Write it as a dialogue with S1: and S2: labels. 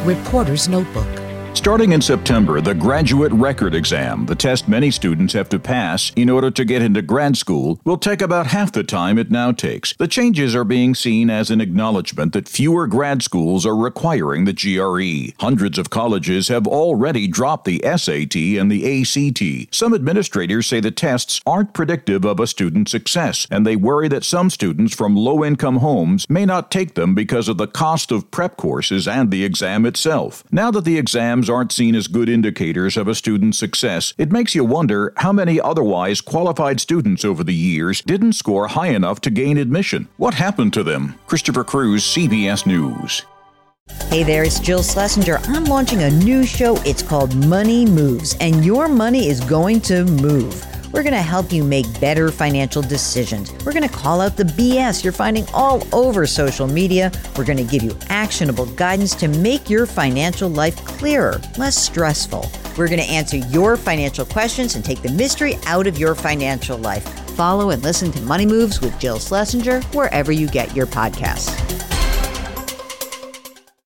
S1: Reporter's Notebook.
S2: Starting in September, the Graduate Record Exam, the test many students have to pass in order to get into grad school, will take about half the time it now takes. The changes are being seen as an acknowledgement that fewer grad schools are requiring the GRE. Hundreds of colleges have already dropped the SAT and the ACT. Some administrators say the tests aren't predictive of a student's success, and they worry that some students from low-income homes may not take them because of the cost of prep courses and the exam itself. Now that the exams aren't seen as good indicators of a student's success, it makes you wonder how many otherwise qualified students over the years didn't score high enough to gain admission. What happened to them? Christopher Cruz, CBS News.
S3: Hey there, it's Jill Schlesinger. I'm launching a new show. It's called Money Moves, and your money is going to move. We're going to help you make better financial decisions. We're going to call out the BS you're finding all over social media. We're going to give you actionable guidance to make your financial life clearer, less stressful. We're going to answer your financial questions and take the mystery out of your financial life. Follow and listen to Money Moves with Jill Schlesinger wherever you get your podcasts.